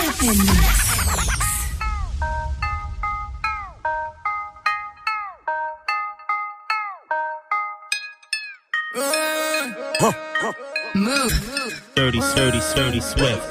Dirty Swift.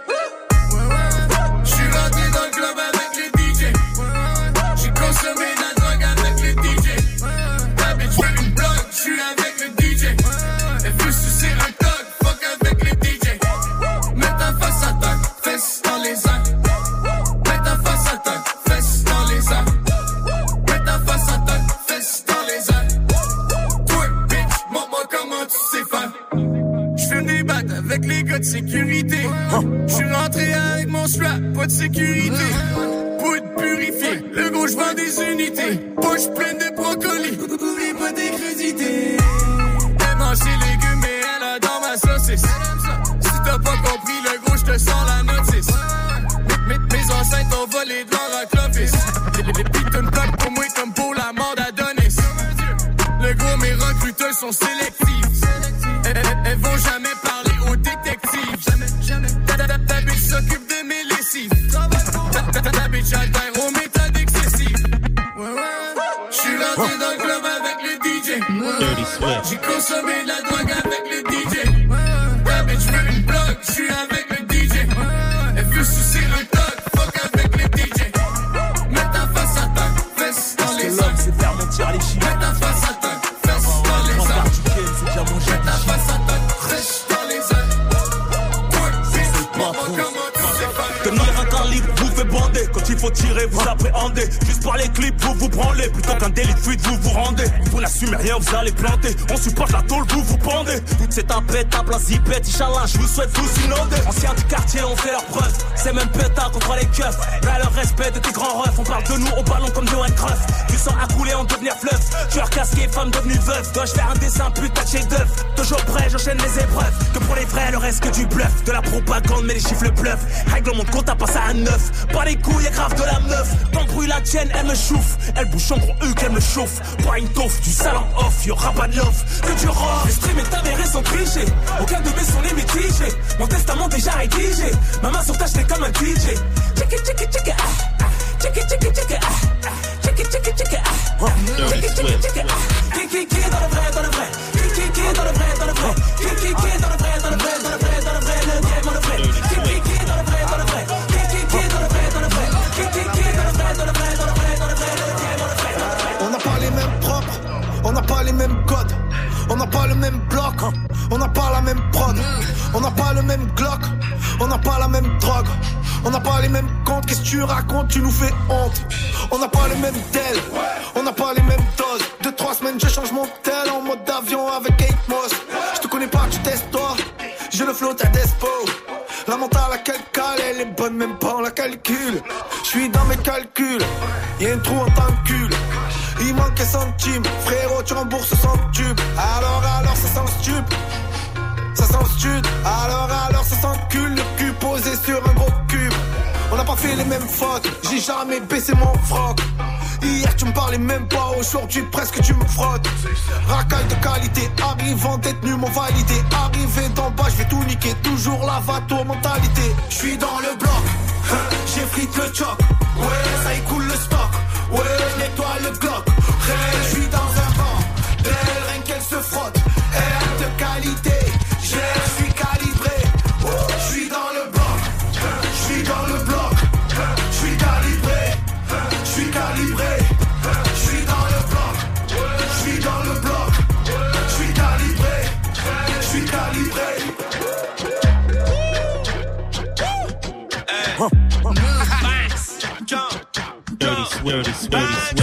J'suis rentré dans le club avec les DJ. J'ai consommé la drogue avec les DJ. Ta bitch veut une bloc, j'suis avec le DJ. Elle veut sucer un dog, fuck avec les DJ. Mets ta face à ta fesse dans les airs. Mets ta face à ta fesse dans les airs. Mets ta face à ta fesse dans les airs. Twerk bitch, montre-moi comment tu sais faire. J'fais des battes avec les gars de sécurité. J'suis rentré avec mon strap, pas de sécurité. Poudre purifiée, le gros j'vends des unités. Poche pleine de brocolis, oublie pas tes crédités. Elle mange ses légumes et elle adore ma saucisse. Si t'as pas compris le gros, j'te sors la notice. Mes enceintes ont volé de l'or à Clovis. Les pitons bloquent pour moi comme pour la mort d'Adonis. Le gros, mes recruteurs sont sélectifs. Elles vont jamais parler aux détectives. Ta bitch s'occupe de mes lessives. Ta bitch a taille au méthode excessive. J'suis rentré dans le club avec le DJ. J'ai consommé de la drogue avec le DJ. Ta bitch veut une bloc, j'suis avec le DJ. Elle veut sucer un dog, fuck avec le DJ. Mets ta face à ta fesse dans les airs. C'est faire mentir les chiens. Mets ta face à ta fesse dans les airs. Mets ta face à ta fesse dans les airs. Tenir un calibre vous fait bander. Quand il faut tirer vous appréhendez. Juste par les clips vous vous branlez. Plutôt qu'un délit de fuite vous vous rendez. Vous n'assumez rien vous allez planter. On supporte la tôle vous vous pendez. Toutes ces tapettes à place zipette. Inch'Allah je vous souhaite tous inonder. Anciens du quartier ont fait leur preuve. C'est même pétard contre les keufs. Là le respect de tes grands refs. On parle de nous au ballon comme Johan Cruyff. Du sang à couler en devenir fleuve. Tueur casqué femme devenue veuve. Dois-je faire un dessin putain de chef d'œuvre. Toujours prêt j'enchaîne les épreuves. Que pour les vrais le reste que du bluff. De la propagande mais les chiffres le bluff. Règle mon compte à passer à 9. Pas les couilles y'a grave de la meuf. Quand bruit la tienne elle me chouffe. Elle bouche en gros qu'elle me chauffe. Pas une toffe du salon off. Y'aura pas de love que du rock. Les streams est avéré sans tricher. Aucun de mes sons n'est mitigé. Mon testament déjà rédigé. Ma main sur ta j'étais comme un DJ. Check it check it check it ah. Check it check it check it ah. Check it check it check it ah. Check it check it check it ah. Qui est dans le vrai dans le vrai. Qui est dans le vrai dans le vrai. Qui est dans le vrai dans le vrai dans le vrai dans le vrai le game dans le vrai. Qui est dans le vrai dans le vrai. Qui est dans le vrai dans le vrai. Qui est dans le vrai dans le vrai dans le vrai dans le vrai le game dans le vrai. On n'a pas les mêmes propres, on n'a pas les mêmes codes, on n'a pas le même bloc, on n'a pas la même prod, on n'a pas le même Glock, on n'a pas la même drogue, on n'a pas les mêmes comptes. Qu'est-ce que tu racontes, tu nous fais honte. On n'a pas les mêmes tels, on n'a pas les mêmes doses. 2-3 semaines je change mon tel en mode d'avion avec 8 Moss. Je te connais pas, tu testes toi, j'ai le flow, t'as despo. La mentale à quel cale, elle est bonne même pas on la calcule. Je suis dans mes calculs, y'a un trou en tant que cul. Il manque un centime, frérot tu rembourses sans tube. Alors ça sent stup, ça sent stud. Alors ça sent cul, le cul posé sur un gros cube. On n'a pas fait les mêmes fautes, j'ai jamais baissé mon froc. Hier tu me parlais même pas, aujourd'hui presque tu me frottes. Racaille de qualité, arrivant détenu m'ont validé. Arrivé d'en bas, je vais tout niquer, toujours la vato mentalité. Je suis dans le bloc, j'ai frite le choc. Ouais, ça y coule le stock. Ouais, nettoie le Glock. Je suis dans un banc, d'elle rien qu'elle se frotte. Elle de qualité, je suis calibré. Je suis dans le bloc, je suis dans le bloc. Je suis calibré, je suis calibré. Je suis dans le bloc, je suis dans le bloc. Je suis calibré, je suis calibré. Dirty Swift.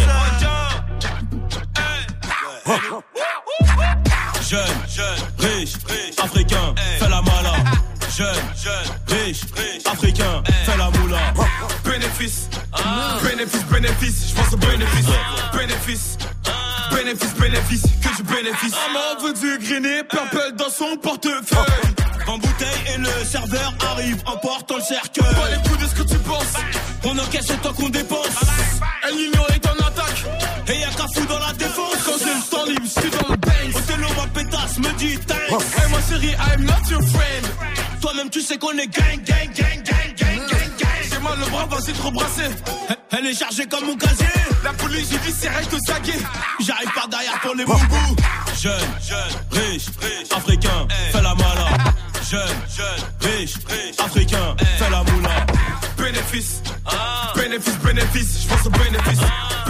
Jeune, riche, africain, fais la mala. Jeune, riche, africain, fais la moula. Bénéfice, bénéfice, je pense au bénéfice. Bénéfice, que du bénéfice. Maman veut du grainé, purple dans son portefeuille. En bouteille et le serveur arrive en portant le cercueil. Pas les coups de ce que tu penses. On encaisse le temps qu'on dépense. El Niño est en attaque. Et y'a qu'à fou dans la défense. Quand j'ai le temps libre, je suis dans le bank. Othello ma pétasse me dit thanks. Hey ma chérie, I'm not your friend. Toi-même tu sais qu'on est gang. c'est trop brassé. Elle est chargée comme mon casier. La police judiciaire est au saguet. J'arrive par derrière pour les boubous. Jeune, riche, africain, fais la mala. Jeune, riche, africain, fais la moula. Bénéfice, bénéfice, je pense au bénéfice.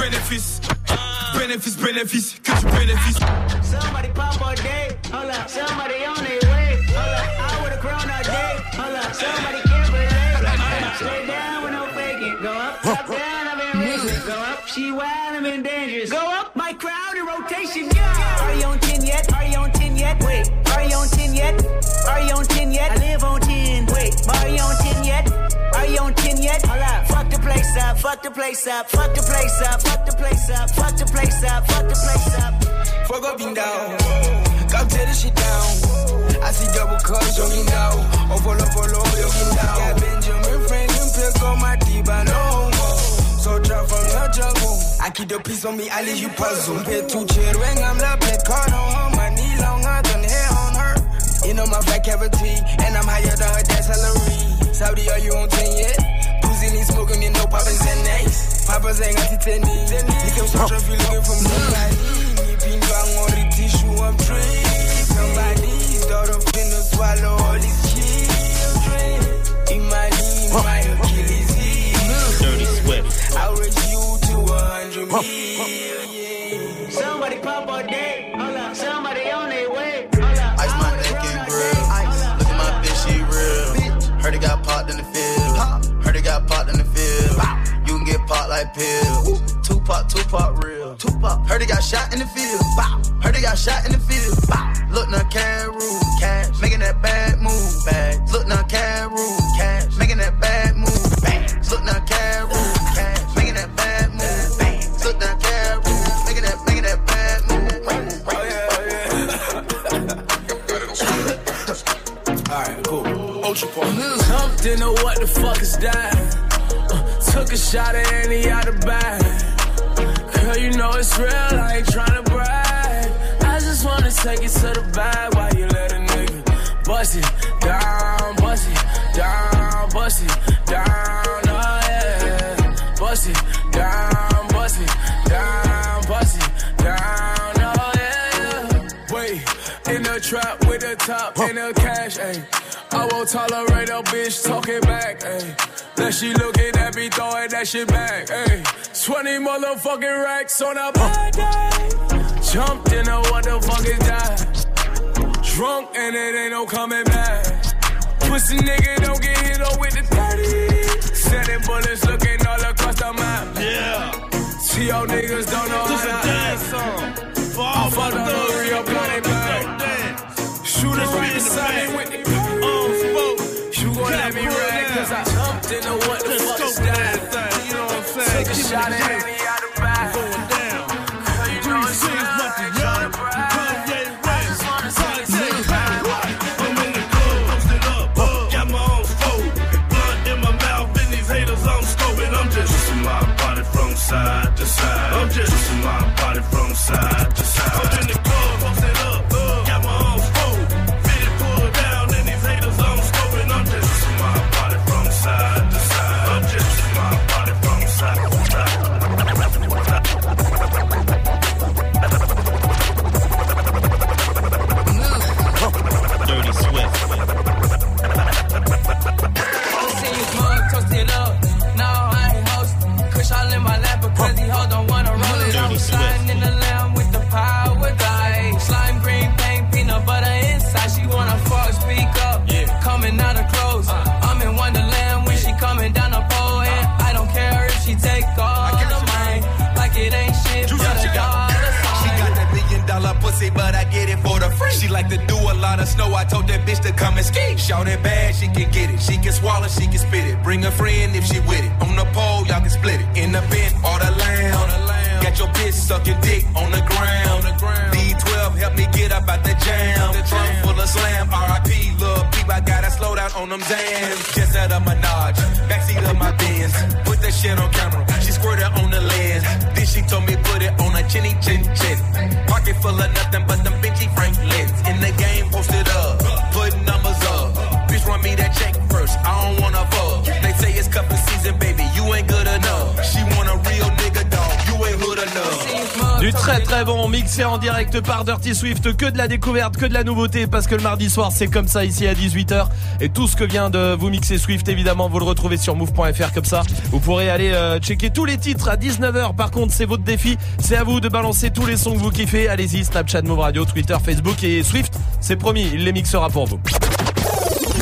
Bénéfice, que tu bénéfices. Somebody pop all day, hold up. Somebody on their way, hold up. I would've grown all day, hold up. Somebody can't relate. Stay down with no faking. Go up, top down, I've been racing. Go up, she wild, I'm been dangerous. Go up, my crowd in rotation, yeah. Are you on 10 yet? Are you on 10 yet? Wait, are you on 10 yet? Are you on 10 yet? I live on 10. Wait, are you on 10 yet? Are you on 10 yet? Hold up. Fuck the place up, fuck the place up, fuck the place up, fuck the place up, fuck the place up, fuck the place up. Fuck up and down, come tear this shit down. I see double cups, yogi now. Oh, follow, yogi now. Got Benjamin Franklin, pick on my diva, no more. So drop from the jungle. I keep the peace on me, I leave you puzzle. Pay 2 chair ring, I'm the black card on her. My knee longer than hair on her. You know my fat cavity, and I'm higher than her dad's salary. Saudi, are you on 10 yet? Pussy need smoking, you know Papa's and nice. Papa's ain't got the 10 knees. You can search if you looking for somebody. Nipping down on the tissue, I'm trained. Somebody's daughter finna swallow all these children. Imagine my Achilles heel. Dirty Swift. I'll raise you to 100 million. Somebody pop all day, hold up. Somebody on their way, hold up. Ice my neck and grill. Look at my bitch, she real. Heard it got popped in the field. Heard it got popped in the field. You can get popped like pills. Tupac real. Heard it got shot in the field. Heard it got shot in the field. Look now, Cameroon cash, making that bad move. Look now, Cameroon cash, making that bad move. Look now, Cameroon cash, making that bad move. Look now, Cameroon making that bad move. Alright, cool. Ultra Park. Didn't know what the fuck is that. Took a shot at Annie out the bag. Girl, you know it's real, I ain't tryna brag. I just wanna take it to the bag while you let a nigga bust it down, bust it down, bust it down, oh yeah. Bust it down, bust it down, bust it down, oh yeah. Wait, in the trap with the top and the cash, ayy. I won't tolerate a bitch talking back, ayy. Then she looking at me throwing that shit back, ayy. 20 motherfucking racks on a bad day. Jumped in a what the fuck is that? Drunk and it ain't no coming back. Pussy nigga don't get hit up with the 30. Sending bullets looking all across the map. Yeah. T.O. niggas don't know This how a to dance song. For all fuck the hurry up, got it back. Shooters right beside me with the you gon' let me rag, cause I jumped into what the fuck is that? You know what I'm saying? Take a shot at Annie out the back. Going down. Girl, you know it's real, I ain't tryna brag. I just wanna see it take back. I'm in the club, posted up, got my own scope. Blunt in my mouth, and these haters I'm scoping. I'm just twisting my body from side to side. I'm just twisting my body from side to side. I'm in the club, posted up, got my own scope. Fitted pulled down, and these haters I'm scoping. I'm just twisting my body from side to side. I'm just twisting my body from side to side. Dirty Swift. See you mug toasted up. No, I ain't hosting. Kush all in my lap because these hoes don't wanna roll it. I'm sliding in the lamb with the power die. Slime green paint, peanut butter inside. She wanna fuck, speak up. Coming out of clothes. I'm in Wonderland when she coming down the pole. And I don't care if she take all of mine. Like it ain't shit, but a dollar sign. She got that $1 billion pussy, but I get it for the free. She like to do a lot of snow. I told that bitch to come and ski. Shout it bad, she can get it. She can swallow, she can spit it. Bring a friend if she with it. On the pole, y'all can split it. In the bent or the lamb. Got your bitch sucking dick on the ground. D12 help me get up out the jam. Trunk full of slam. R.I.P. Lil' Peep, I gotta slow down on them Zans. Just out of Minaj, backseat of my Benz. Put that shit on camera. She squirted on the lens. Then she told me put it on a chinny chin chin. Pocket full of nothing but them Benji Franklins. In the game, posted up, putting numbers up. Bitch, run me that check first. I don't wanna fuck. They say it's cuffing season, baby. You Du très très bon, mixé en direct par Dirty Swift, que de la découverte, que de la nouveauté, parce que le mardi soir c'est comme ça ici à 18h. Et tout ce que vient de vous mixer Swift, évidemment vous le retrouvez sur move.fr, comme ça vous pourrez aller checker tous les titres à 19h. Par contre c'est votre défi, c'est à vous de balancer tous les sons que vous kiffez. Allez-y, Snapchat, Move Radio, Twitter, Facebook, et Swift, c'est promis, il les mixera pour vous.